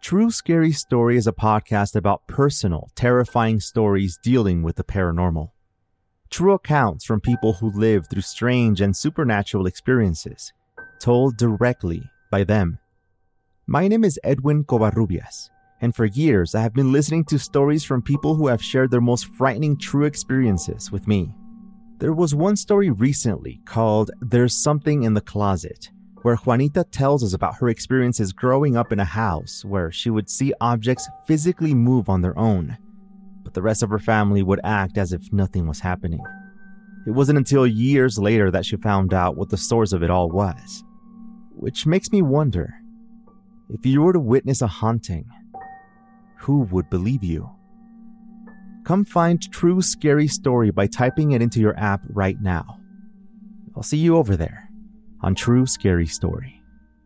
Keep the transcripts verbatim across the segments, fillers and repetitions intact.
True Scary Story is a podcast about personal, terrifying stories dealing with the paranormal. True accounts from people who live through strange and supernatural experiences, told directly by them. My name is Edwin Covarrubias, and for years I have been listening to stories from people who have shared their most frightening true experiences with me. There was one story recently called There's Something in the Closet, where Juanita tells us about her experiences growing up in a house where she would see objects physically move on their own, but the rest of her family would act as if nothing was happening. It wasn't until years later that she found out what the source of it all was. Which makes me wonder, if you were to witness a haunting, who would believe you? Come find True Scary Story by typing it into your app right now. I'll see you over there on True Scary Story.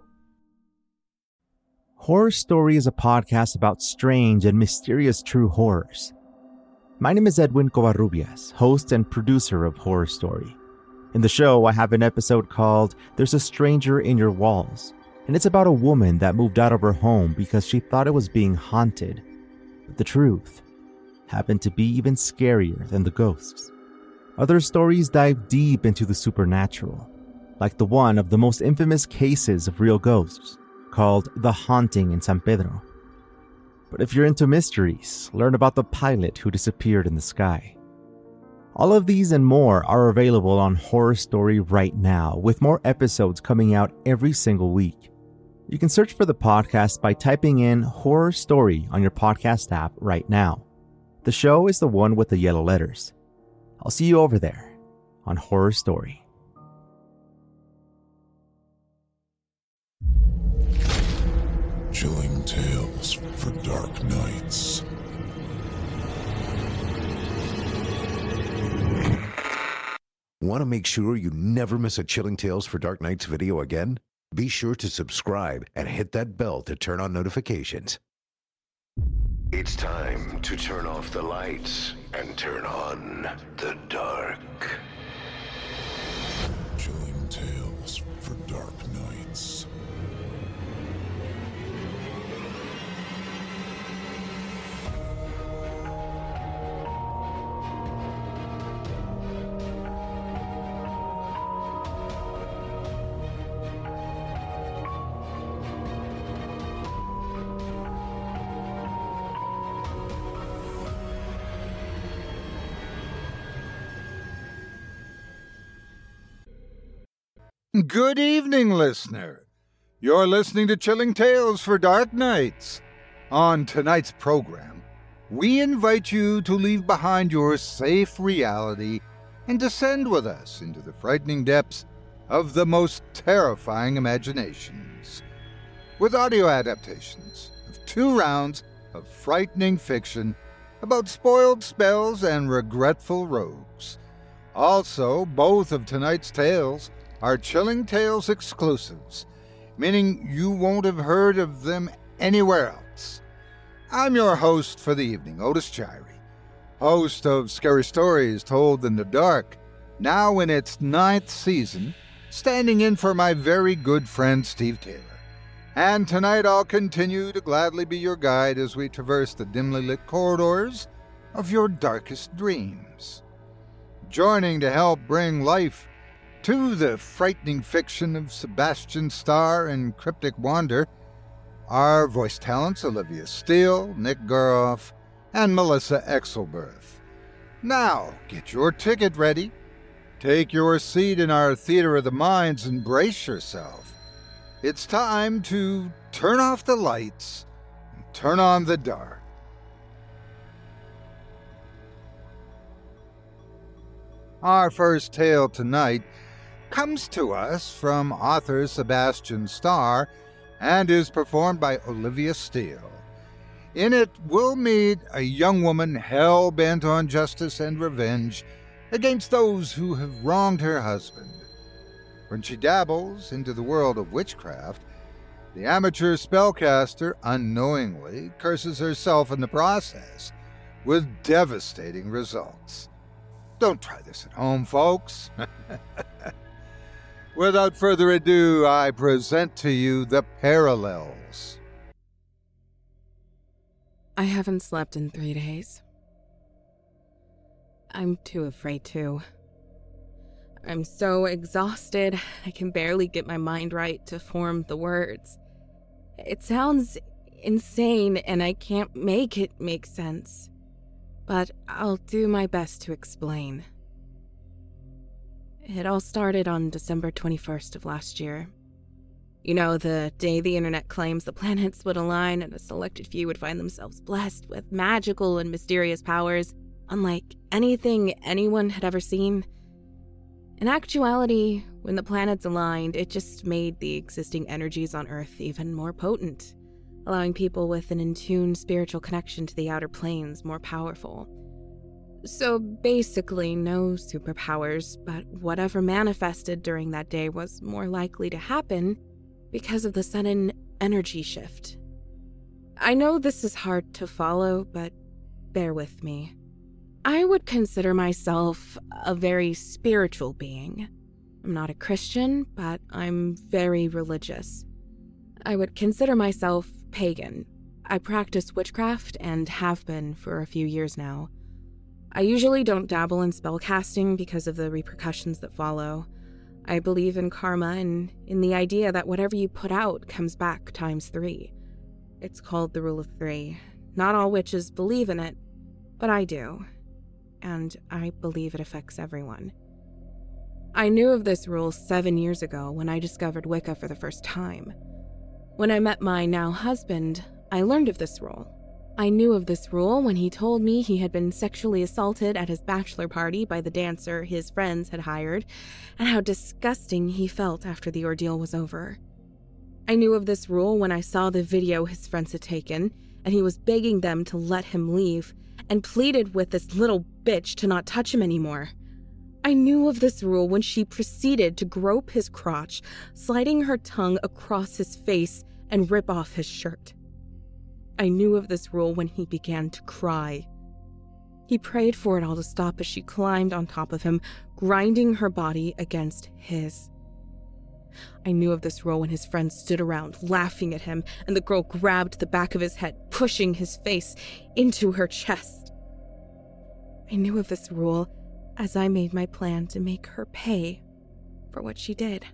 Horror Story is a podcast about strange and mysterious true horrors. My name is Edwin Covarrubias, host and producer of Horror Story. In the show, I have an episode called There's a Stranger in Your Walls, and it's about a woman that moved out of her home because she thought it was being haunted. But the truth happened to be even scarier than the ghosts. Other stories dive deep into the supernatural, like the one of the most infamous cases of real ghosts, called The Haunting in San Pedro. But if you're into mysteries, learn about the pilot who disappeared in the sky. All of these and more are available on Horror Story right now, with more episodes coming out every single week. You can search for the podcast by typing in Horror Story on your podcast app right now. The show is the one with the yellow letters. I'll see you over there on Horror Story. Chilling tales for dark nights. Want to make sure you never miss a Chilling Tales for Dark Nights video again? Be sure to subscribe and hit that bell to turn on notifications. It's time to turn off the lights and turn on the dark. Chilling tales for dark nights. Good evening, listener. You're listening to Chilling Tales for Dark Nights. On tonight's program, we invite you to leave behind your safe reality and descend with us into the frightening depths of the most terrifying imaginations. With audio adaptations of two rounds of frightening fiction about spoiled spells and regretful rogues. Also, both of tonight's tales are Chilling Tales exclusives, meaning you won't have heard of them anywhere else. I'm your host for the evening, Otis Chirey, host of Scary Stories Told in the Dark, now in its ninth season, standing in for my very good friend Steve Taylor. And tonight I'll continue to gladly be your guide as we traverse the dimly lit corridors of your darkest dreams. Joining to help bring life to the frightening fiction of Sebastian Starr and Cryptic Wander are voice talents Olivia Steele, Nick Guroff, and Melissa Exelberth. Now, get your ticket ready, take your seat in our Theater of the Minds, and brace yourself. It's time to turn off the lights and turn on the dark. Our first tale tonight comes to us from author Sebastian Starr and is performed by Olivia Steele. In it, we'll meet a young woman hell-bent on justice and revenge against those who have wronged her husband. When she dabbles into the world of witchcraft, the amateur spellcaster unknowingly curses herself in the process, with devastating results. Don't try this at home, folks. Without further ado, I present to you The Parallels. I haven't slept in three days. I'm too afraid to. I'm so exhausted, I can barely get my mind right to form the words. It sounds insane, and I can't make it make sense. But I'll do my best to explain. It all started on December twenty-first of last year. You know, the day the internet claims the planets would align and a selected few would find themselves blessed with magical and mysterious powers, unlike anything anyone had ever seen. In actuality, when the planets aligned, it just made the existing energies on Earth even more potent, allowing people with an in-tune spiritual connection to the outer planes more powerful. So basically, no superpowers, but whatever manifested during that day was more likely to happen because of the sudden energy shift. I know this is hard to follow, but bear with me. I would consider myself a very spiritual being. I'm not a Christian, but I'm very religious. I would consider myself pagan. I practice witchcraft and have been for a few years now. I usually don't dabble in spellcasting because of the repercussions that follow. I believe in karma and in the idea that whatever you put out comes back times three. It's called the rule of three. Not all witches believe in it, but I do. And I believe it affects everyone. I knew of this rule seven years ago when I discovered Wicca for the first time. When I met my now husband, I learned of this rule. I knew of this rule when he told me he had been sexually assaulted at his bachelor party by the dancer his friends had hired, and how disgusting he felt after the ordeal was over. I knew of this rule when I saw the video his friends had taken, and he was begging them to let him leave, and pleaded with this little bitch to not touch him anymore. I knew of this rule when she proceeded to grope his crotch, sliding her tongue across his face and rip off his shirt. I knew of this rule when he began to cry. He prayed for it all to stop as she climbed on top of him, grinding her body against his. I knew of this rule when his friends stood around, laughing at him, and the girl grabbed the back of his head, pushing his face into her chest. I knew of this rule as I made my plan to make her pay for what she did.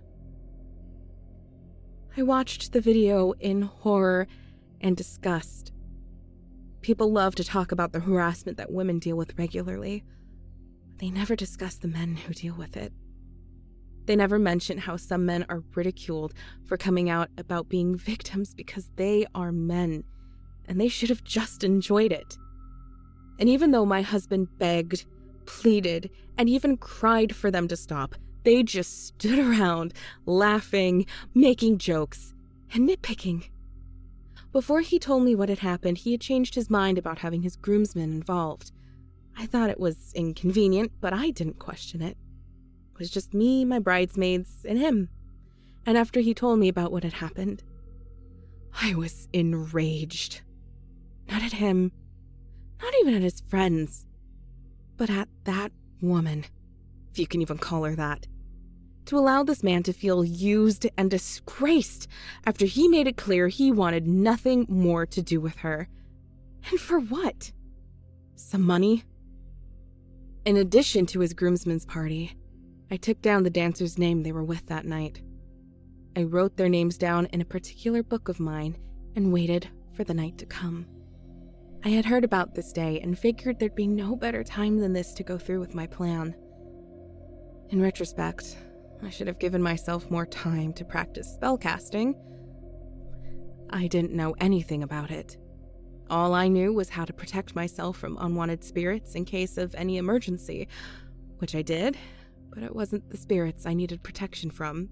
I watched the video in horror and disgust. People love to talk about the harassment that women deal with regularly. They never discuss the men who deal with it. They never mention how some men are ridiculed for coming out about being victims because they are men, and they should have just enjoyed it. And even though my husband begged, pleaded, and even cried for them to stop, they just stood around, laughing, making jokes, and nitpicking. Before he told me what had happened, he had changed his mind about having his groomsmen involved. I thought it was inconvenient, but I didn't question it. It was just me, my bridesmaids, and him. And after he told me about what had happened, I was enraged. Not at him, not even at his friends, but at that woman, if you can even call her that. To allow this man to feel used and disgraced after he made it clear he wanted nothing more to do with her. And for what? Some money? In addition to his groomsmen's party, I took down the dancer's name they were with that night. I wrote their names down in a particular book of mine and waited for the night to come. I had heard about this day and figured there'd be no better time than this to go through with my plan. In retrospect, I should have given myself more time to practice spellcasting. I didn't know anything about it. All I knew was how to protect myself from unwanted spirits in case of any emergency, which I did, but it wasn't the spirits I needed protection from.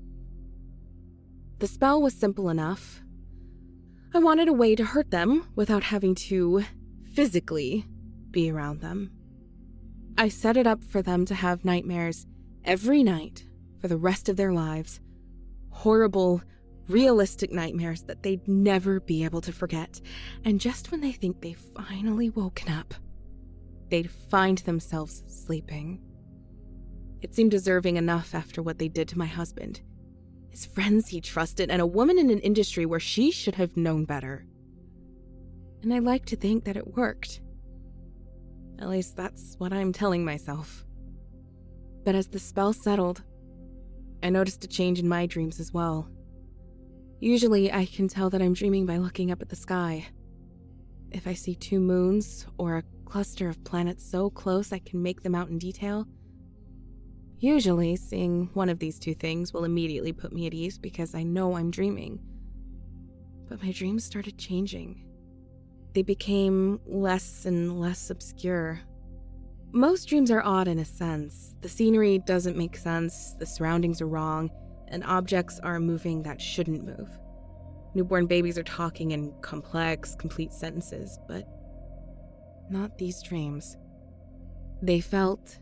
The spell was simple enough. I wanted a way to hurt them without having to physically be around them. I set it up for them to have nightmares every night for the rest of their lives. Horrible, realistic nightmares that they'd never be able to forget. And just when they think they've finally woken up, they'd find themselves sleeping. It seemed deserving enough after what they did to my husband, his friends he trusted, and a woman in an industry where she should have known better. and I like to think that it worked. At least that's what I'm telling myself. But as the spell settled, I noticed a change in my dreams as well. Usually, I can tell that I'm dreaming by looking up at the sky. If I see two moons or a cluster of planets so close I can make them out in detail, usually seeing one of these two things will immediately put me at ease because I know I'm dreaming. But my dreams started changing. They became less and less obscure. Most dreams are odd in a sense. The scenery doesn't make sense, the surroundings are wrong, and objects are moving that shouldn't move. Newborn babies are talking in complex, complete sentences, but not these dreams. They felt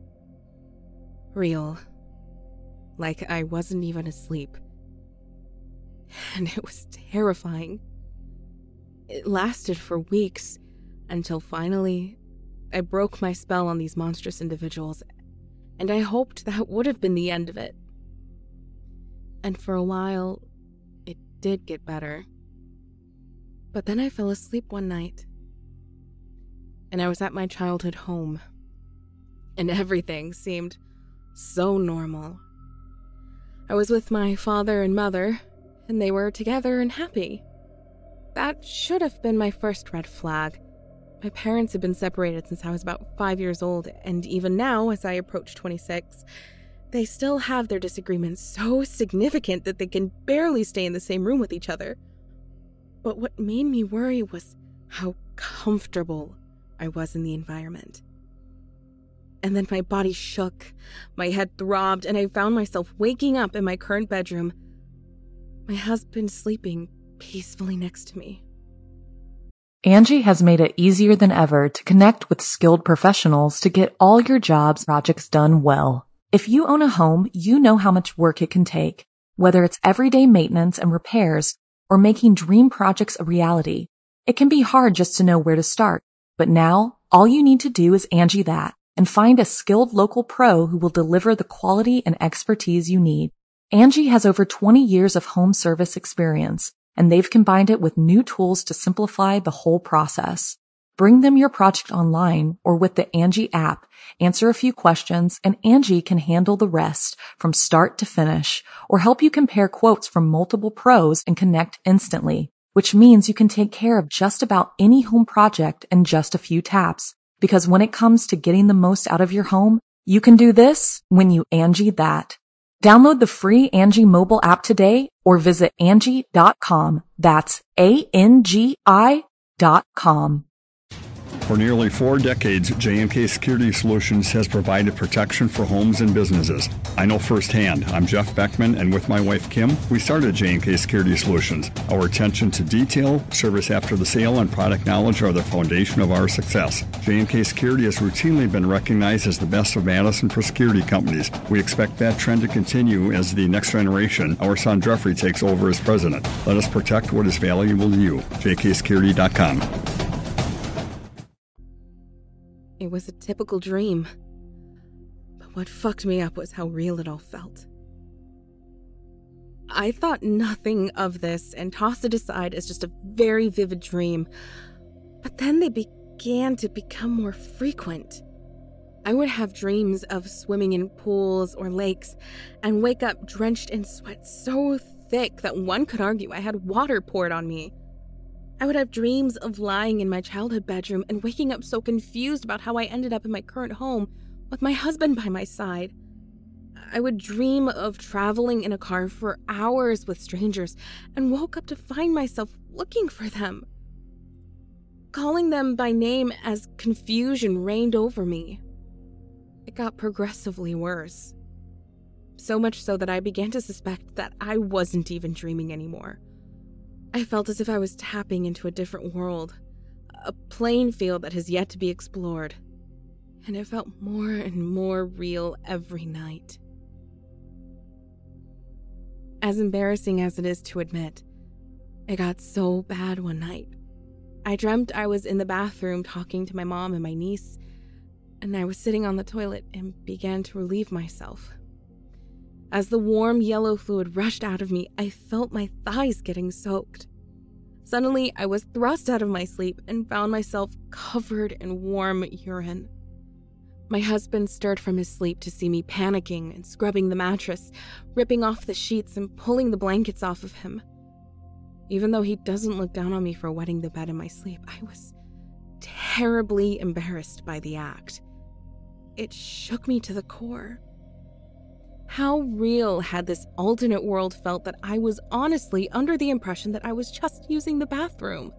real, like I wasn't even asleep. And it was terrifying. It lasted for weeks, until finally I broke my spell on these monstrous individuals, and I hoped that would have been the end of it. And for a while, it did get better. But then I fell asleep one night, and I was at my childhood home, and everything seemed so normal. I was with my father and mother, and they were together and happy. That should have been my first red flag. My parents had been separated since I was about five years old, and even now, as I approach twenty-six, they still have their disagreements so significant that they can barely stay in the same room with each other. But what made me worry was how comfortable I was in the environment. And then my body shook, my head throbbed, and I found myself waking up in my current bedroom, my husband sleeping peacefully next to me. Angie has made it easier than ever to connect with skilled professionals to get all your jobs projects done well. If you own a home, you know how much work it can take, whether it's everyday maintenance and repairs or making dream projects a reality. It can be hard just to know where to start, but now all you need to do is Angie that and find a skilled local pro who will deliver the quality and expertise you need. Angie has over twenty years of home service experience, and they've combined it with new tools to simplify the whole process. Bring them your project online or with the Angie app, answer a few questions, and Angie can handle the rest from start to finish, or help you compare quotes from multiple pros and connect instantly, which means you can take care of just about any home project in just a few taps. Because when it comes to getting the most out of your home, you can do this when you Angie that. Download the free Angie mobile app today or visit Angie dot com. That's A N G I dot com. For nearly four decades, J and K Security Solutions has provided protection for homes and businesses. I know firsthand. I'm Jeff Beckman, and with my wife Kim, we started J and K Security Solutions. Our attention to detail, service after the sale, and product knowledge are the foundation of our success. J and K Security has routinely been recognized as the best of Madison for security companies. We expect that trend to continue as the next generation, our son Jeffrey, takes over as president. Let us protect what is valuable to you. J K security dot com. It was a typical dream. But what fucked me up was how real it all felt. I thought nothing of this and tossed it aside as just a very vivid dream. But then they began to become more frequent. I would have dreams of swimming in pools or lakes and wake up drenched in sweat so thick that one could argue I had water poured on me. I would have dreams of lying in my childhood bedroom and waking up so confused about how I ended up in my current home with my husband by my side. I would dream of traveling in a car for hours with strangers and woke up to find myself looking for them. Calling them by name as confusion reigned over me. It got progressively worse. So much so that I began to suspect that I wasn't even dreaming anymore. I felt as if I was tapping into a different world, a playing field that has yet to be explored, and it felt more and more real every night. As embarrassing as it is to admit, it got so bad one night. I dreamt I was in the bathroom talking to my mom and my niece, and I was sitting on the toilet and began to relieve myself. As the warm yellow fluid rushed out of me, I felt my thighs getting soaked. Suddenly, I was thrust out of my sleep and found myself covered in warm urine. My husband stirred from his sleep to see me panicking and scrubbing the mattress, ripping off the sheets and pulling the blankets off of him. Even though he doesn't look down on me for wetting the bed in my sleep, I was terribly embarrassed by the act. It shook me to the core. How real had this alternate world felt that I was honestly under the impression that I was just using the bathroom?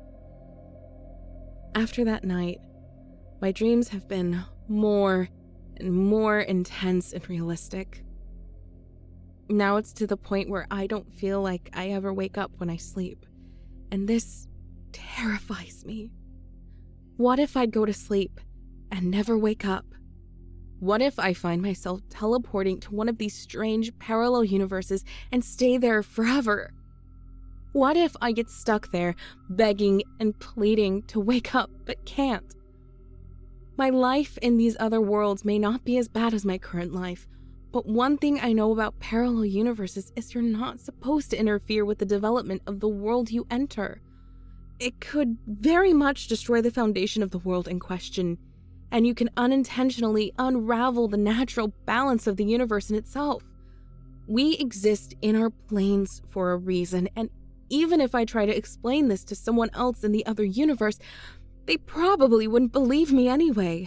After that night, my dreams have been more and more intense and realistic. Now it's to the point where I don't feel like I ever wake up when I sleep, and this terrifies me. What if I'd go to sleep and never wake up? What if I find myself teleporting to one of these strange parallel universes and stay there forever? What if I get stuck there, begging and pleading to wake up but can't? My life in these other worlds may not be as bad as my current life, but one thing I know about parallel universes is you're not supposed to interfere with the development of the world you enter. It could very much destroy the foundation of the world in question, and you can unintentionally unravel the natural balance of the universe in itself. We exist in our planes for a reason, and even if I try to explain this to someone else in the other universe, they probably wouldn't believe me anyway.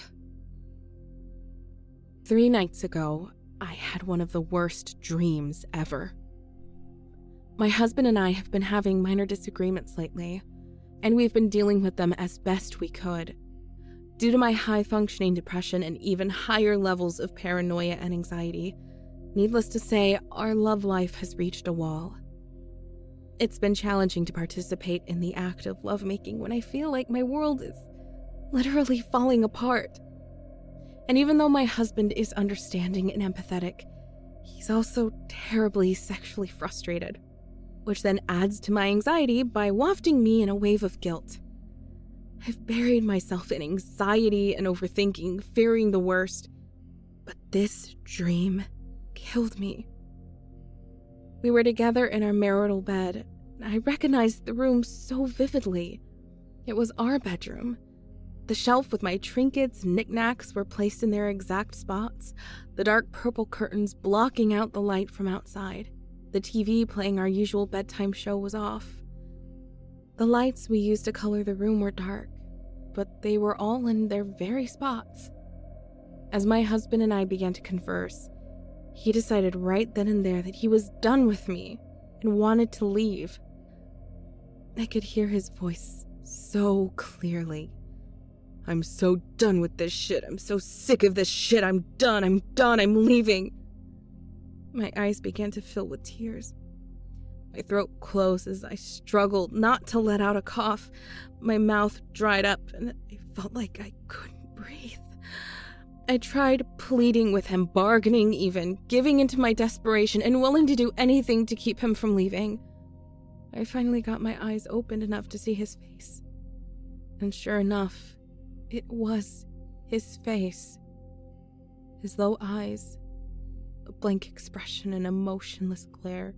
Three nights ago, I had one of the worst dreams ever. My husband and I have been having minor disagreements lately, and we've been dealing with them as best we could. Due to my high-functioning depression and even higher levels of paranoia and anxiety, needless to say, our love life has reached a wall. It's been challenging to participate in the act of lovemaking when I feel like my world is literally falling apart. And even though my husband is understanding and empathetic, he's also terribly sexually frustrated, which then adds to my anxiety by wafting me in a wave of guilt. I've buried myself in anxiety and overthinking, fearing the worst, but this dream killed me. We were together in our marital bed, and I recognized the room so vividly. It was our bedroom. The shelf with my trinkets and knickknacks were placed in their exact spots, the dark purple curtains blocking out the light from outside. The T V playing our usual bedtime show was off. The lights we used to color the room were dark, but they were all in their very spots. As my husband and I began to converse, he decided right then and there that he was done with me and wanted to leave. I could hear his voice so clearly. "I'm so done with this shit. I'm so sick of this shit. I'm done. I'm done. I'm leaving." My eyes began to fill with tears. My throat closed as I struggled not to let out a cough. My mouth dried up and I felt like I couldn't breathe. I tried pleading with him, bargaining even, giving into my desperation and willing to do anything to keep him from leaving. I finally got my eyes opened enough to see his face. And sure enough, it was his face. His low eyes, a blank expression and a motionless glare.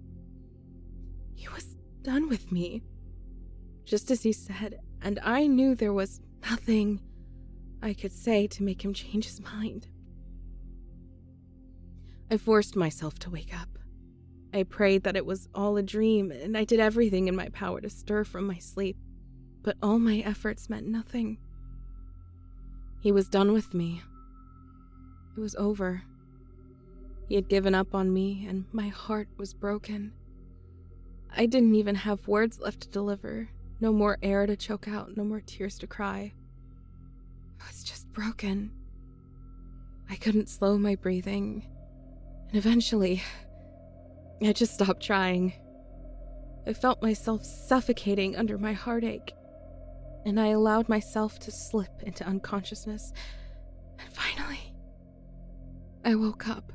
He was done with me, just as he said, and I knew there was nothing I could say to make him change his mind. I forced myself to wake up. I prayed that it was all a dream, and I did everything in my power to stir from my sleep, but all my efforts meant nothing. He was done with me. It was over. He had given up on me, and my heart was broken. I didn't even have words left to deliver. No more air to choke out, no more tears to cry. I was just broken. I couldn't slow my breathing, and eventually, I just stopped trying. I felt myself suffocating under my heartache, and I allowed myself to slip into unconsciousness, and finally, I woke up.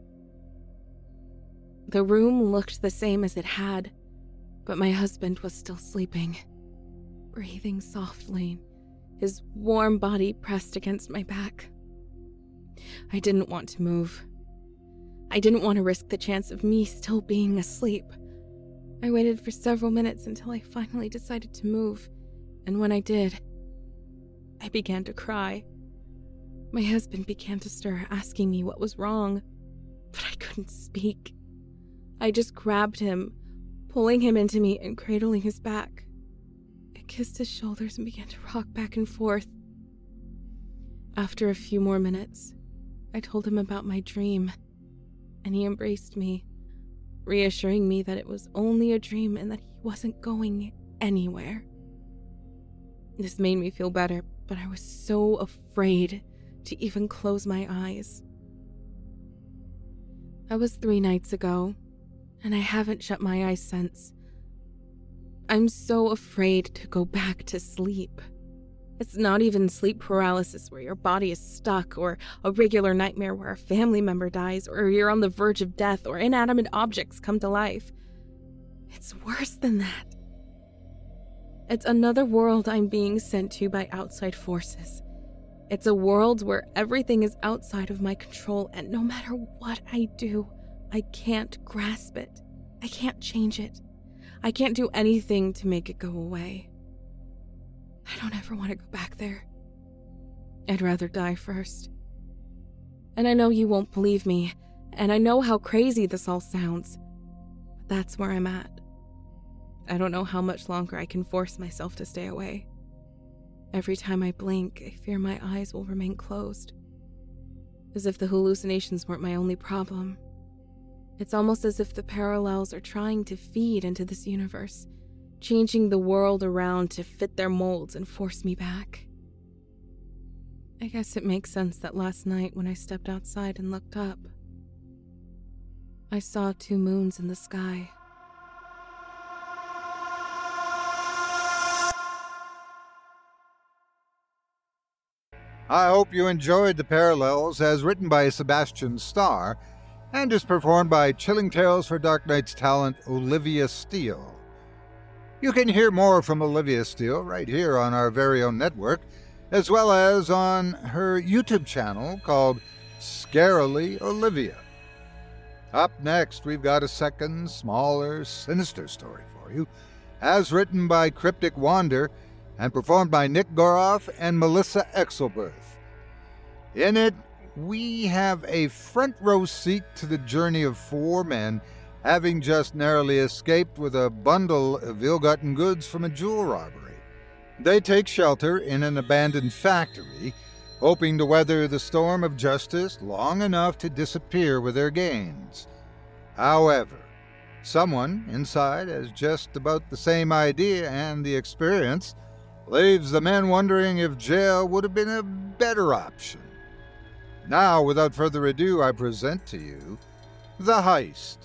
The room looked the same as it had, but my husband was still sleeping, breathing softly, his warm body pressed against my back. I didn't want to move. I didn't want to risk the chance of me still being asleep. I waited for several minutes until I finally decided to move, and when I did, I began to cry. My husband began to stir, asking me what was wrong, but I couldn't speak. I just grabbed him, pulling him into me and cradling his back. I kissed his shoulders and began to rock back and forth. After a few more minutes, I told him about my dream, and he embraced me, reassuring me that it was only a dream and that he wasn't going anywhere. This made me feel better, but I was so afraid to even close my eyes. That was three nights ago, and I haven't shut my eyes since. I'm so afraid to go back to sleep. It's not even sleep paralysis where your body is stuck, or a regular nightmare where a family member dies, or you're on the verge of death, or inanimate objects come to life. It's worse than that. It's another world I'm being sent to by outside forces. It's a world where everything is outside of my control, and no matter what I do, I can't grasp it. I can't change it. I can't do anything to make it go away. I don't ever want to go back there. I'd rather die first. And I know you won't believe me, and I know how crazy this all sounds, but that's where I'm at. I don't know how much longer I can force myself to stay away. Every time I blink, I fear my eyes will remain closed. As if the hallucinations weren't my only problem. It's almost as if the parallels are trying to feed into this universe, changing the world around to fit their molds and force me back. I guess it makes sense that last night when I stepped outside and looked up, I saw two moons in the sky. I hope you enjoyed The Parallels as written by Sebastian Starr and is performed by Chilling Tales for Dark Nights talent Olivia Steele. You can hear more from Olivia Steele right here on our very own network, as well as on her YouTube channel called Scarily Olivia. Up next, we've got a second, smaller, sinister story for you, as written by Cryptic Wander and performed by Nick Goroff and Melissa Exelberth. In it, we have a front row seat to the journey of four men having just narrowly escaped with a bundle of ill-gotten goods from a jewel robbery. They take shelter in an abandoned factory, hoping to weather the storm of justice long enough to disappear with their gains. However, someone inside has just about the same idea, and the experience leaves the men wondering if jail would have been a better option. Now, without further ado, I present to you The Heist.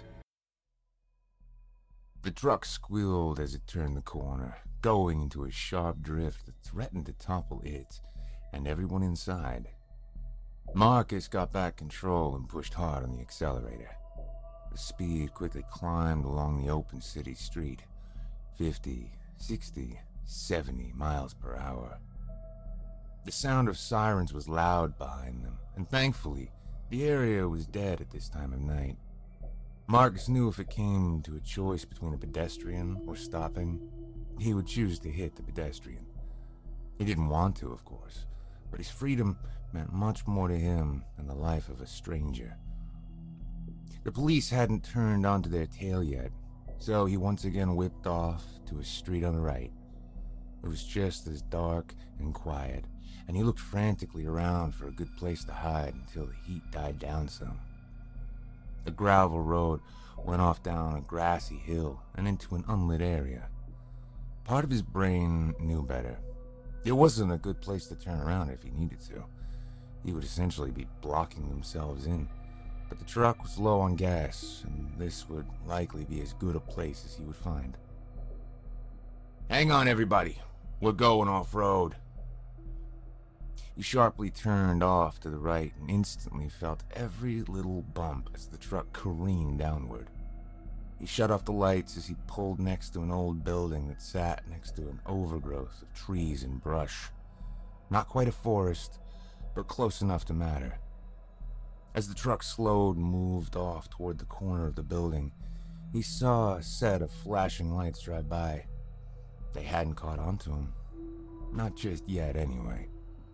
The truck squealed as it turned the corner, going into a sharp drift that threatened to topple it and everyone inside. Marcus got back control and pushed hard on the accelerator. The speed quickly climbed along the open city street, fifty, sixty, seventy miles per hour. The sound of sirens was loud behind them, and thankfully, the area was dead at this time of night. Marcus knew if it came to a choice between a pedestrian or stopping, he would choose to hit the pedestrian. He didn't want to, of course, but his freedom meant much more to him than the life of a stranger. The police hadn't turned onto their tail yet, so he once again whipped off to a street on the right. It was just as dark and quiet, and he looked frantically around for a good place to hide until the heat died down some. The gravel road went off down a grassy hill and into an unlit area. Part of his brain knew better. It wasn't a good place to turn around if he needed to. He would essentially be blocking themselves in. But the truck was low on gas, and this would likely be as good a place as he would find. "Hang on, everybody. We're going off-road." He sharply turned off to the right and instantly felt every little bump as the truck careened downward. He shut off the lights as he pulled next to an old building that sat next to an overgrowth of trees and brush. Not quite a forest, but close enough to matter. As the truck slowed and moved off toward the corner of the building, he saw a set of flashing lights drive by. They hadn't caught on to him. Not just yet, anyway.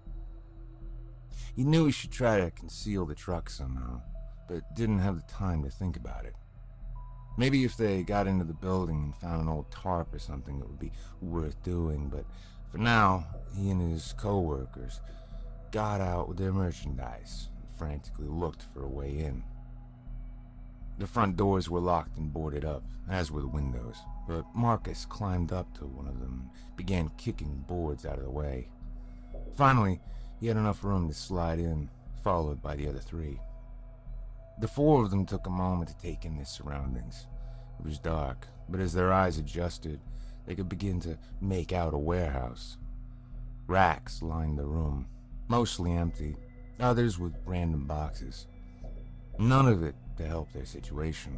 He knew he should try to conceal the truck somehow, but didn't have the time to think about it. Maybe if they got into the building and found an old tarp or something, it would be worth doing, but for now, he and his co-workers got out with their merchandise and frantically looked for a way in. The front doors were locked and boarded up, as were the windows, but Marcus climbed up to one of them and began kicking boards out of the way. Finally, he had enough room to slide in, followed by the other three. The four of them took a moment to take in their surroundings. It was dark, but as their eyes adjusted, they could begin to make out a warehouse. Racks lined the room, mostly empty, others with random boxes. None of it to help their situation.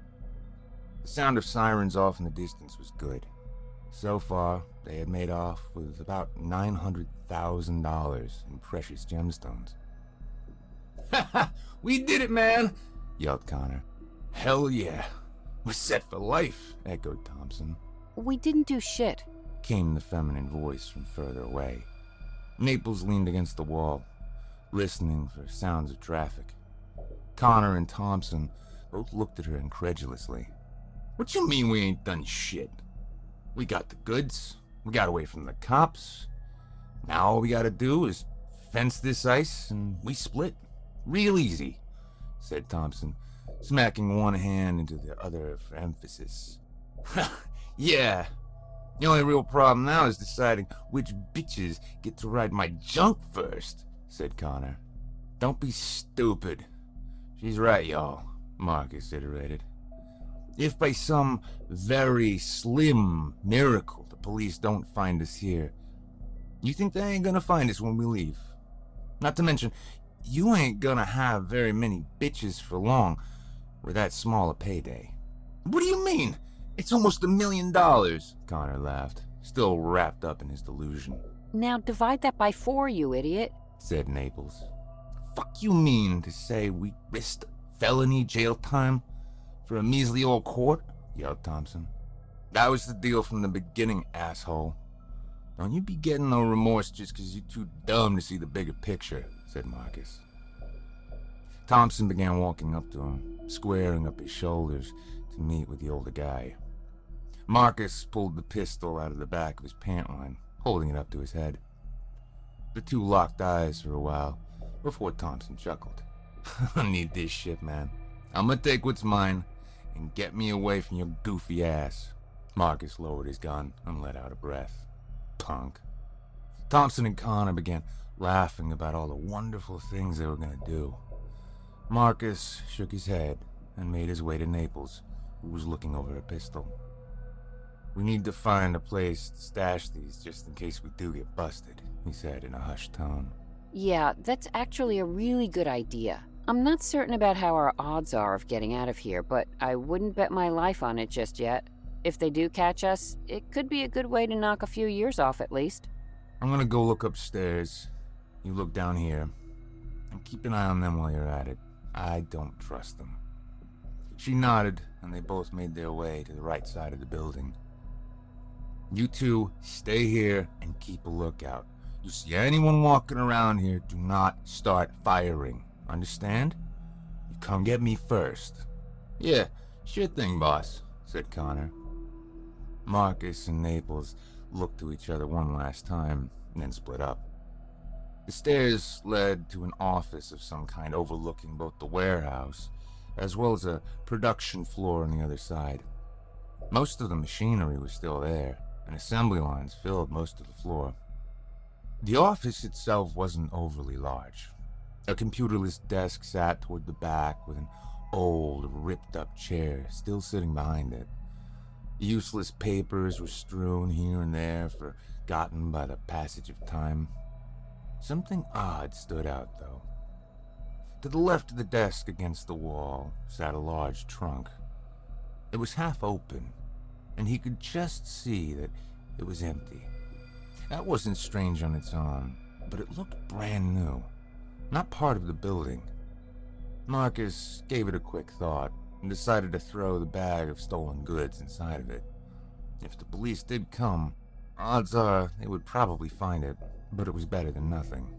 The sound of sirens off in the distance was good. So far, they had made off with about nine hundred thousand dollars in precious gemstones. "Ha ha! We did it, man!" yelled Connor. "Hell yeah! We're set for life!" echoed Thompson. "We didn't do shit," came the feminine voice from further away. Naples leaned against the wall, listening for sounds of traffic. Connor and Thompson both looked at her incredulously. "What you mean we ain't done shit? We got the goods, we got away from the cops. Now all we gotta do is fence this ice and we split. Real easy," said Thompson, smacking one hand into the other for emphasis. "Yeah. The only real problem now is deciding which bitches get to ride my junk first," said Connor. "Don't be stupid. She's right, y'all," Marcus iterated. "If by some very slim miracle the police don't find us here, you think they ain't gonna find us when we leave? Not to mention, you ain't gonna have very many bitches for long with that small a payday." "What do you mean? It's almost a million dollars," Connor laughed, still wrapped up in his delusion. "Now divide that by four, you idiot," said Naples. "Fuck you mean to say we risked felony jail time for a measly old quart?" yelled Thompson. "That was the deal from the beginning, asshole. Don't you be getting no remorse just because you're too dumb to see the bigger picture," said Marcus. Thompson began walking up to him, squaring up his shoulders to meet with the older guy. Marcus pulled the pistol out of the back of his pant line, holding it up to his head. The two locked eyes for a while before Thompson chuckled. "I need this shit, man. I'm gonna take what's mine and get me away from your goofy ass." Marcus lowered his gun and let out a breath. Punk. Thompson and Connor began laughing about all the wonderful things they were gonna do. Marcus shook his head and made his way to Naples, who was looking over a pistol. "We need to find a place to stash these just in case we do get busted," he said in a hushed tone. "Yeah, that's actually a really good idea. I'm not certain about how our odds are of getting out of here, but I wouldn't bet my life on it just yet. If they do catch us, it could be a good way to knock a few years off at least." "I'm gonna go look upstairs. You look down here. And keep an eye on them while you're at it. I don't trust them." She nodded, and they both made their way to the right side of the building. "You two stay here and keep a lookout. You see anyone walking around here, do not start firing. Understand? You come get me first." "Yeah, sure thing, boss," said Connor. Marcus and Naples looked to each other one last time, and then split up. The stairs led to an office of some kind overlooking both the warehouse as well as a production floor on the other side. Most of the machinery was still there, and assembly lines filled most of the floor. The office itself wasn't overly large. A computerless desk sat toward the back with an old, ripped-up chair still sitting behind it. Useless papers were strewn here and there, forgotten by the passage of time. Something odd stood out, though. To the left of the desk against the wall sat a large trunk. It was half open, and he could just see that it was empty. That wasn't strange on its own, but it looked brand new, not part of the building. Marcus gave it a quick thought and decided to throw the bag of stolen goods inside of it. If the police did come, odds are they would probably find it, but it was better than nothing.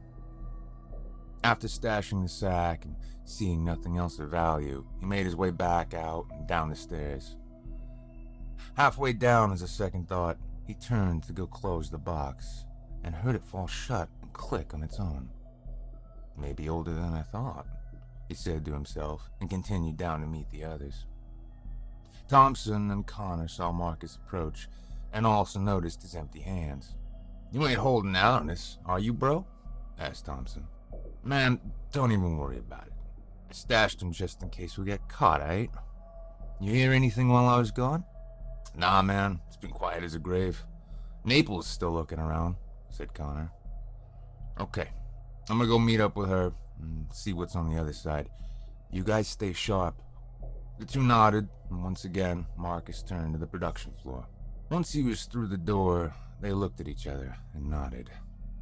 After stashing the sack and seeing nothing else of value, he made his way back out and down the stairs. Halfway down, as a second thought, he turned to go close the box and heard it fall shut and click on its own. Maybe older than I thought, he said to himself, and continued down to meet the others. Thompson and Connor saw Marcus approach and also noticed his empty hands. "You ain't holding out on us, are you, bro?" asked Thompson. "Man, don't even worry about it. I stashed him just in case we get caught, eh? You hear anything while I was gone?" "Nah, man. It's been quiet as a grave. Naples is still looking around," said Connor. "Okay. I'm gonna go meet up with her and see what's on the other side. You guys stay sharp." The two nodded, and once again, Marcus turned to the production floor. Once he was through the door, they looked at each other and nodded.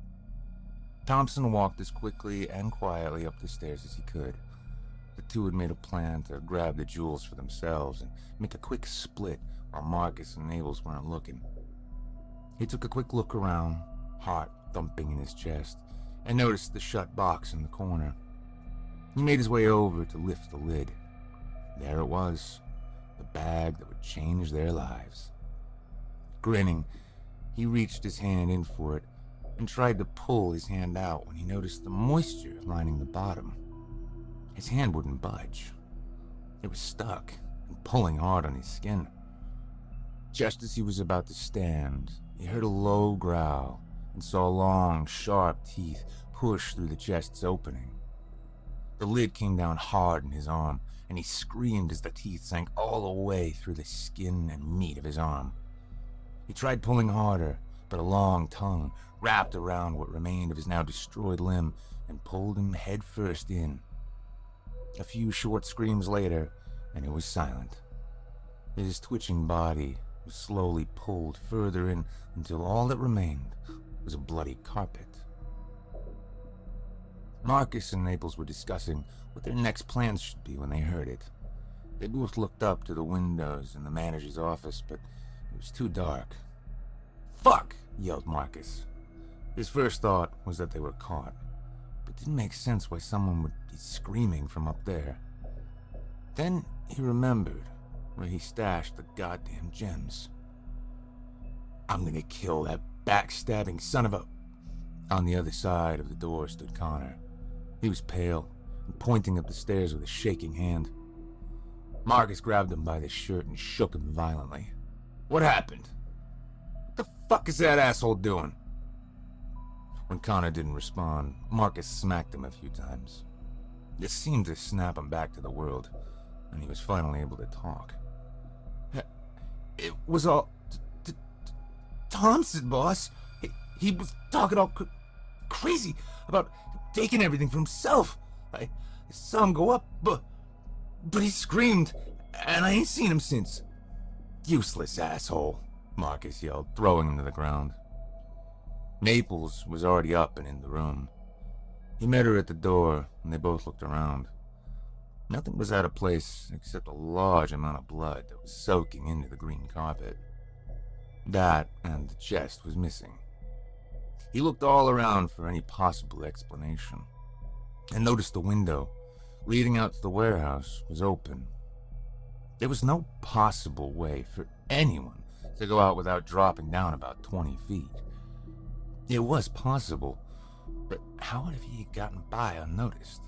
Thompson walked as quickly and quietly up the stairs as he could. The two had made a plan to grab the jewels for themselves and make a quick split while Marcus and Naples weren't looking. He took a quick look around, heart thumping in his chest, and noticed the shut box in the corner. He made his way over to lift the lid. There it was, the bag that would change their lives. Grinning, he reached his hand in for it and tried to pull his hand out when he noticed the moisture lining the bottom. His hand wouldn't budge. It was stuck and pulling hard on his skin. Just as he was about to stand, he heard a low growl and saw long, sharp teeth push through the chest's opening. The lid came down hard in his arm, and he screamed as the teeth sank all the way through the skin and meat of his arm. He tried pulling harder, but a long tongue wrapped around what remained of his now destroyed limb and pulled him head first in. A few short screams later, and it was silent. His twitching body was slowly pulled further in until all that remained was a bloody carpet. Marcus and Naples were discussing what their next plans should be when they heard it. They both looked up to the windows in the manager's office, but it was too dark. "Fuck!" yelled Marcus. His first thought was that they were caught, but it didn't make sense why someone would be screaming from up there. Then he remembered where he stashed the goddamn gems. "I'm gonna kill that backstabbing son of a..." On the other side of the door stood Connor. He was pale and pointing up the stairs with a shaking hand. Marcus grabbed him by the shirt and shook him violently. "What happened? What the fuck is that asshole doing?" When Connor didn't respond, Marcus smacked him a few times. This seemed to snap him back to the world, and he was finally able to talk. "It was all t- t- t- Thompson, boss. He, he was talking all cr- crazy about taking everything for himself. I saw him go up, but, but he screamed, and I ain't seen him since." "Useless asshole," Marcus yelled, throwing him to the ground. Naples was already up and in the room. He met her at the door, and they both looked around. Nothing was out of place except a large amount of blood that was soaking into the green carpet. That and the chest was missing. He looked all around for any possible explanation, and noticed the window leading out to the warehouse was open. There was no possible way for anyone to go out without dropping down about twenty feet. It was possible, but how had he gotten by unnoticed?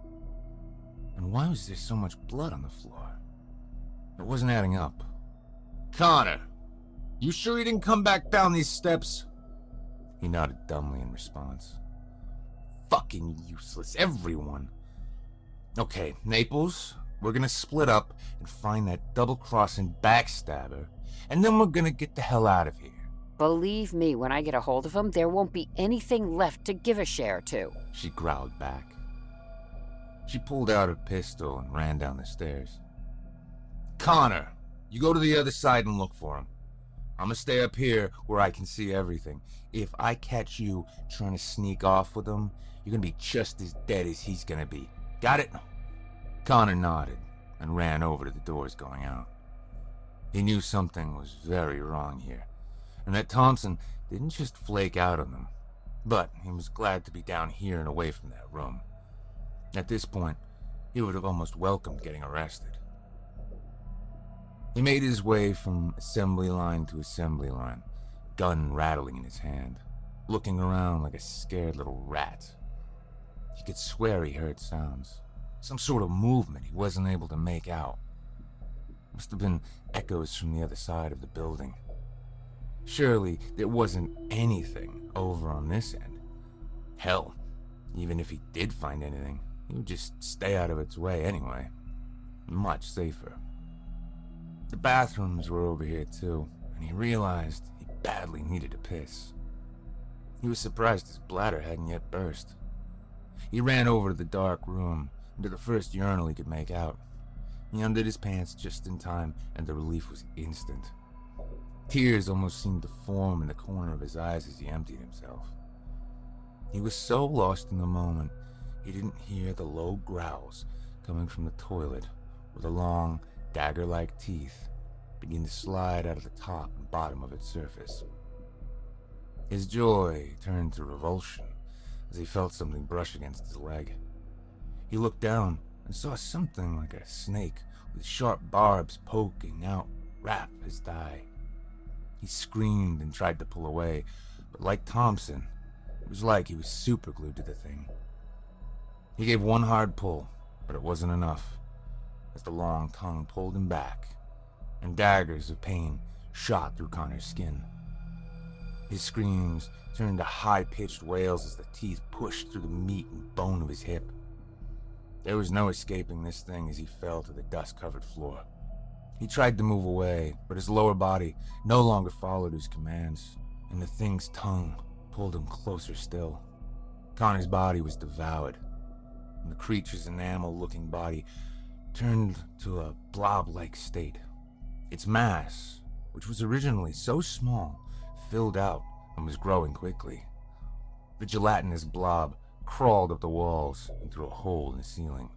And why was there so much blood on the floor? It wasn't adding up. "Connor, you sure you didn't come back down these steps?" He nodded dumbly in response. "Fucking useless, everyone. Okay, Naples, we're gonna split up and find that double-crossing backstabber, and then we're gonna get the hell out of here." Believe me, when I get a hold of him, there won't be anything left to give a share to, she growled back. She pulled out her pistol and ran down the stairs. "Connor, you go to the other side and look for him. I'm gonna stay up here where I can see everything. If I catch you trying to sneak off with him, you're gonna be just as dead as he's gonna be. Got it?" Connor nodded, and ran over to the doors going out. He knew something was very wrong here, and that Thompson didn't just flake out on them, but he was glad to be down here and away from that room. At this point, he would have almost welcomed getting arrested. He made his way from assembly line to assembly line, gun rattling in his hand, looking around like a scared little rat. He could swear he heard sounds, some sort of movement he wasn't able to make out. Must have been echoes from the other side of the building. Surely there wasn't anything over on this end. Hell, even if he did find anything, he would just stay out of its way anyway. Much safer. The bathrooms were over here too, and he realized he badly needed to piss. He was surprised his bladder hadn't yet burst. He ran over to the dark room, into the first urinal he could make out. He undid his pants just in time, and the relief was instant. Tears almost seemed to form in the corner of his eyes as he emptied himself. He was so lost in the moment, he didn't hear the low growls coming from the toilet, or the long, dagger-like teeth begin to slide out of the top and bottom of its surface. His joy turned to revulsion as he felt something brush against his leg. He looked down and saw something like a snake with sharp barbs poking out wrap his thigh. He screamed and tried to pull away, but like Thompson, it was like he was superglued to the thing. He gave one hard pull, but it wasn't enough, as the long tongue pulled him back, and daggers of pain shot through Connor's skin. His screams turned to high-pitched wails as the teeth pushed through the meat and bone of his hip. There was no escaping this thing as he fell to the dust-covered floor. He tried to move away, but his lower body no longer followed his commands, and the thing's tongue pulled him closer still. Connor's body was devoured, and the creature's enamel-looking body turned to a blob-like state. Its mass, which was originally so small, filled out and was growing quickly. The gelatinous blob crawled up the walls and through a hole in the ceiling.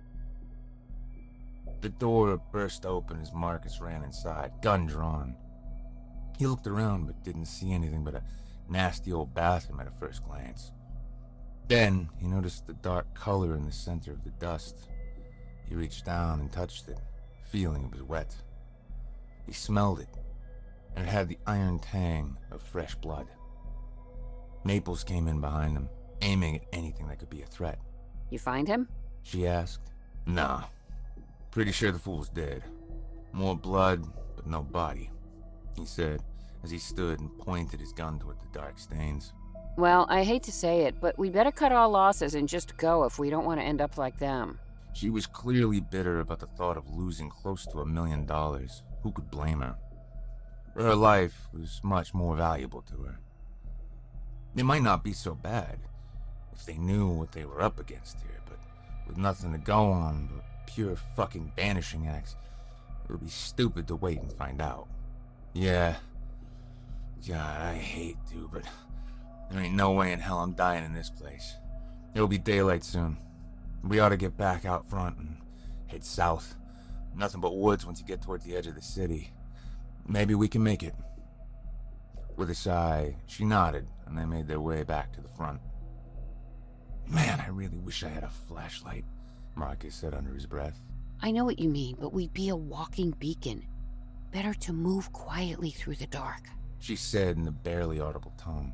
The door burst open as Marcus ran inside, gun drawn. He looked around but didn't see anything but a nasty old bathroom at a first glance. Then he noticed the dark color in the center of the dust. He reached down and touched it, feeling it was wet. He smelled it, and it had the iron tang of fresh blood. Naples came in behind him, aiming at anything that could be a threat. You find him? She asked. Nah. Pretty sure the fool's dead. More blood, but no body, he said, as he stood and pointed his gun toward the dark stains. Well, I hate to say it, but we better cut our losses and just go if we don't want to end up like them. She was clearly bitter about the thought of losing close to a million dollars. Who could blame her? Her life was much more valuable to her. It might not be so bad if they knew what they were up against here, but with nothing to go on but pure fucking vanishing acts, it would be stupid to wait and find out. Yeah. God, I hate to, but there ain't no way in hell I'm dying in this place. It'll be daylight soon. We ought to get back out front and head south. Nothing but woods once you get towards the edge of the city. Maybe we can make it. With a sigh, she nodded, and they made their way back to the front. Man, I really wish I had a flashlight, Marcus said under his breath. I know what you mean, but we'd be a walking beacon. Better to move quietly through the dark, she said in a barely audible tone.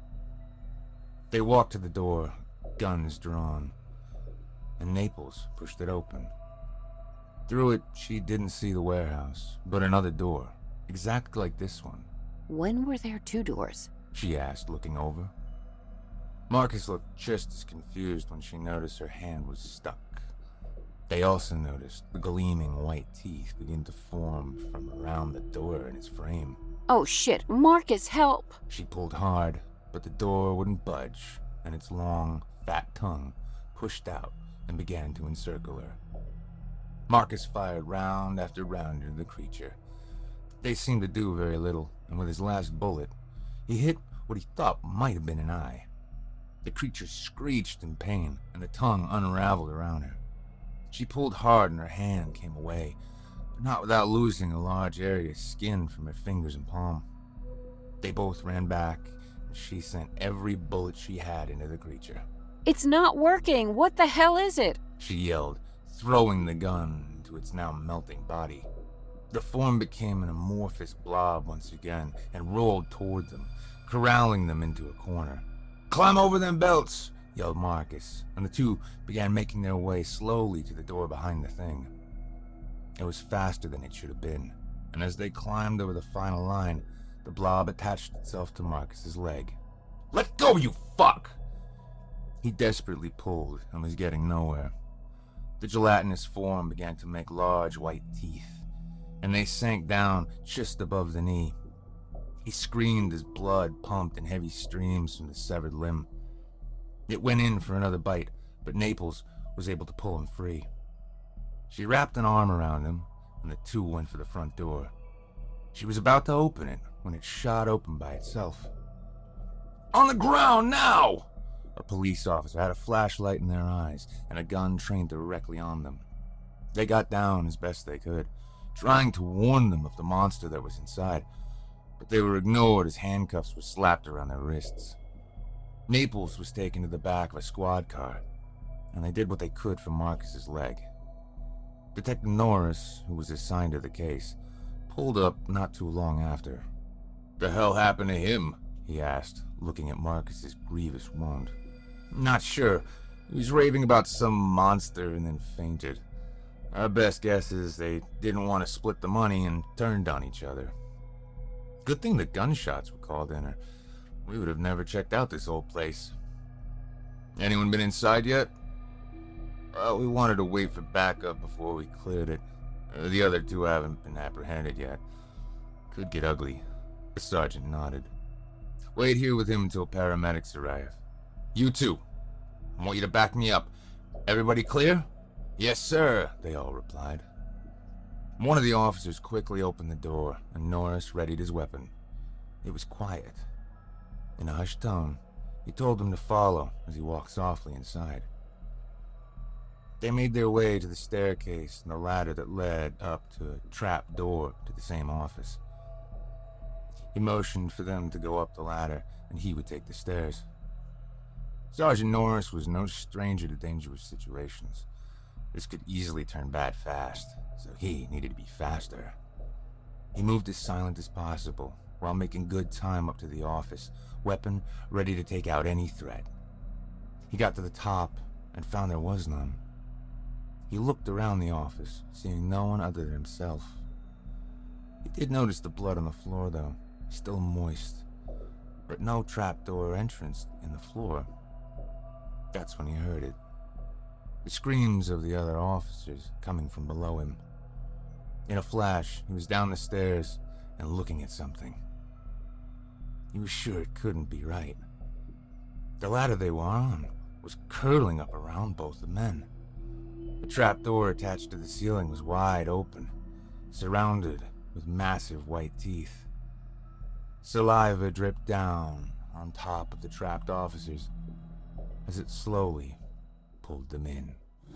They walked to the door, guns drawn, and Naples pushed it open. Through it, she didn't see the warehouse, but another door, exactly like this one. When were there two doors? She asked, looking over. Marcus looked just as confused when she noticed her hand was stuck. They also noticed the gleaming white teeth begin to form from around the door in its frame. Oh shit, Marcus, help! She pulled hard, but the door wouldn't budge, and its long, fat tongue pushed out and began to encircle her. Marcus fired round after round into the creature. They seemed to do very little, and with his last bullet, he hit what he thought might have been an eye. The creature screeched in pain, and the tongue unraveled around her. She pulled hard and her hand came away, but not without losing a large area of skin from her fingers and palm. They both ran back, and she sent every bullet she had into the creature. It's not working! What the hell is it? She yelled, throwing the gun into its now melting body. The form became an amorphous blob once again and rolled toward them, corralling them into a corner. "Climb over them belts!" yelled Marcus, and the two began making their way slowly to the door behind the thing. It was faster than it should have been, and as they climbed over the final line, the blob attached itself to Marcus's leg. "Let go, you fuck!" He desperately pulled and was getting nowhere. The gelatinous form began to make large white teeth, and they sank down just above the knee. He screamed as blood pumped in heavy streams from the severed limb. It went in for another bite, but Naples was able to pull him free. She wrapped an arm around him, and the two went for the front door. She was about to open it when it shot open by itself. "On the ground, now!" A police officer had a flashlight in their eyes and a gun trained directly on them. They got down as best they could, trying to warn them of the monster that was inside, but they were ignored as handcuffs were slapped around their wrists. Naples was taken to the back of a squad car, and they did what they could for Marcus's leg. Detective Norris, who was assigned to the case, pulled up not too long after. "The hell happened to him?" he asked, looking at Marcus's grievous wound. "Not sure. He was raving about some monster and then fainted. Our best guess is they didn't want to split the money and turned on each other. Good thing the gunshots were called in, or we would have never checked out this old place. Anyone been inside yet?" "Well, we wanted to wait for backup before we cleared it. Uh, the other two haven't been apprehended yet. Could get ugly." The sergeant nodded. "Wait here with him until paramedics arrive. You two, I want you to back me up. Everybody clear?" "Yes, sir," they all replied. One of the officers quickly opened the door, and Norris readied his weapon. It was quiet. In a hushed tone, he told them to follow as he walked softly inside. They made their way to the staircase and the ladder that led up to a trap door to the same office. He motioned for them to go up the ladder, and he would take the stairs. Sergeant Norris was no stranger to dangerous situations. This could easily turn bad fast, so he needed to be faster. He moved as silent as possible, while making good time up to the office, weapon ready to take out any threat. He got to the top and found there was none. He looked around the office, seeing no one other than himself. He did notice the blood on the floor, though, still moist, but no trapdoor entrance in the floor. That's when he heard it. The screams of the other officers coming from below him. In a flash, he was down the stairs and looking at something. He was sure it couldn't be right. The ladder they were on was curling up around both the men. The trapdoor attached to the ceiling was wide open, surrounded with massive white teeth. Saliva dripped down on top of the trapped officers as it slowly pulled them in.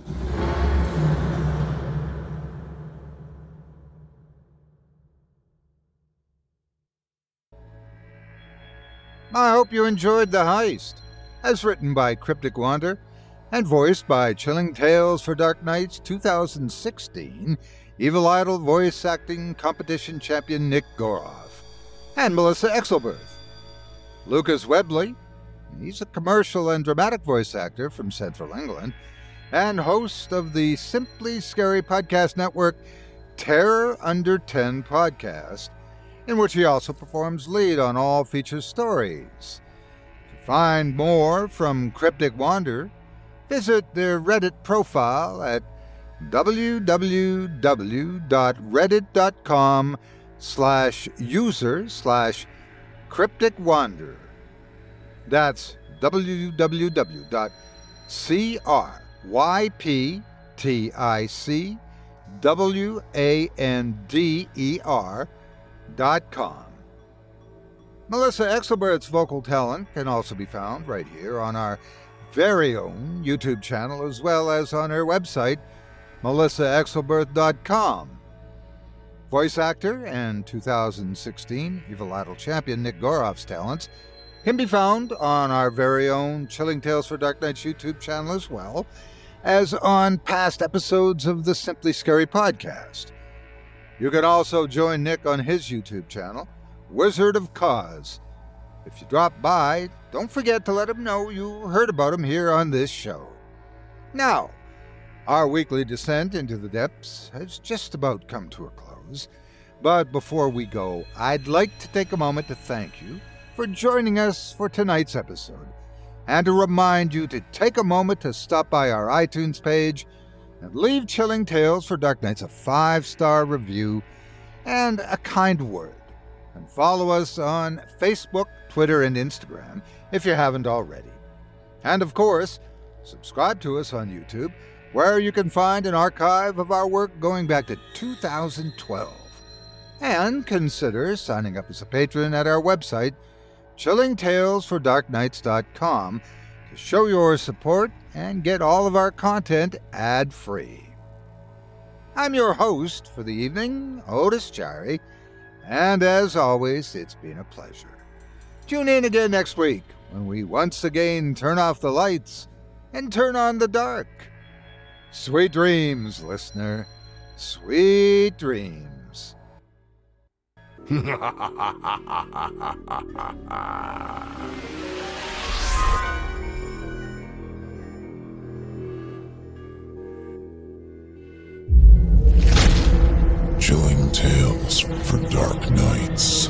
I hope you enjoyed The Heist, as written by Cryptic Wander and voiced by Chilling Tales for Dark Nights two thousand sixteen Evil Idol voice acting competition champion Nick Goroff, and Melissa Exelberth. Lucas Webley, he's a commercial and dramatic voice actor from Central England, and host of the Simply Scary podcast network Terror Under ten podcast, in which he also performs lead on all feature stories. To find more from Cryptic Wander, visit their Reddit profile at w w w dot reddit dot com slash user slash cryptic wander. That's w w w dot cryptic dot com. Melissa Exelberth's vocal talent can also be found right here on our very own YouTube channel, as well as on her website, melissa exelberth dot com. Voice actor and two thousand sixteen Evil Idol champion Nick Goroff's talents can be found on our very own Chilling Tales for Dark Nights YouTube channel, as well as on past episodes of the Simply Scary podcast. You can also join Nick on his YouTube channel, Wizard of Cause. If you drop by, don't forget to let him know you heard about him here on this show. Now, our weekly descent into the depths has just about come to a close, but before we go, I'd like to take a moment to thank you for joining us for tonight's episode, and to remind you to take a moment to stop by our iTunes page and leave Chilling Tales for Dark Nights a five-star review and a kind word. And follow us on Facebook, Twitter, and Instagram if you haven't already. And of course, subscribe to us on YouTube, where you can find an archive of our work going back to two thousand twelve. And consider signing up as a patron at our website, chilling tales for dark nights dot com, to show your support and get all of our content ad-free. I'm your host for the evening, Otis Jari, and as always, it's been a pleasure. Tune in again next week when we once again turn off the lights and turn on the dark. Sweet dreams, listener. Sweet dreams. Chilling Tales for Dark Nights.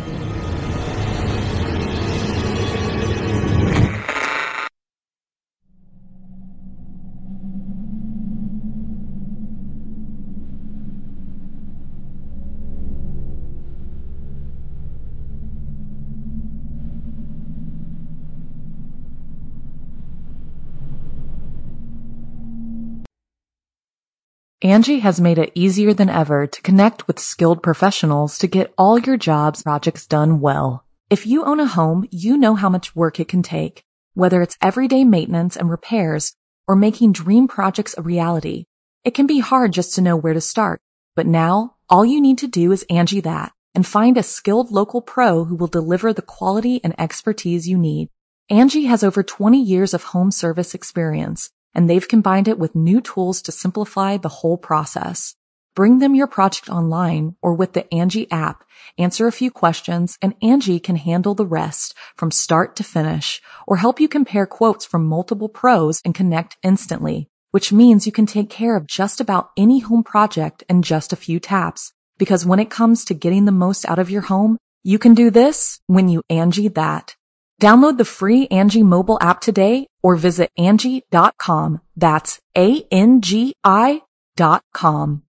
Angie has made it easier than ever to connect with skilled professionals to get all your jobs projects done well. If you own a home, you know how much work it can take, whether it's everyday maintenance and repairs or making dream projects a reality. It can be hard just to know where to start, but now all you need to do is Angie that and find a skilled local pro who will deliver the quality and expertise you need. Angie has over twenty years of home service experience, and they've combined it with new tools to simplify the whole process. Bring them your project online or with the Angie app, answer a few questions, and Angie can handle the rest from start to finish, or help you compare quotes from multiple pros and connect instantly, which means you can take care of just about any home project in just a few taps. Because when it comes to getting the most out of your home, you can do this when you Angie that. Download the free Angie mobile app today or visit Angie dot com. That's A N G I dot com.